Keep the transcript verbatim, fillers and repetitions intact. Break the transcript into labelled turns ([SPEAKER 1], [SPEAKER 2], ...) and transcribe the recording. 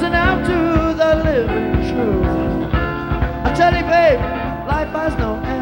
[SPEAKER 1] listen out to the living truth. I tell you, babe, life has no end.